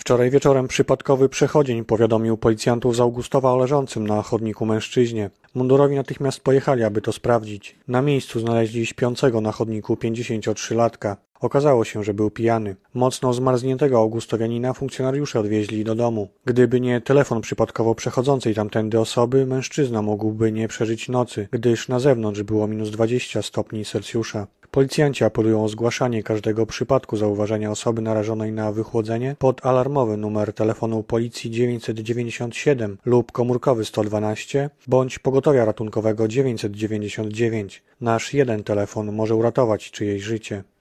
Wczoraj wieczorem przypadkowy przechodzień powiadomił policjantów z Augustowa o leżącym na chodniku mężczyźnie. Mundurowi natychmiast pojechali, aby to sprawdzić. Na miejscu znaleźli śpiącego na chodniku 53-latka. Okazało się, że był pijany. Mocno zmarzniętego augustowianina funkcjonariusze odwieźli do domu. Gdyby nie telefon przypadkowo przechodzącej tamtędy osoby, mężczyzna mógłby nie przeżyć nocy, gdyż na zewnątrz było minus 20 stopni Celsjusza. Policjanci apelują o zgłaszanie każdego przypadku zauważenia osoby narażonej na wychłodzenie pod alarmowy numer telefonu policji 997 lub komórkowy 112 bądź pogotowia ratunkowego 999. Nasz jeden telefon może uratować czyjeś życie.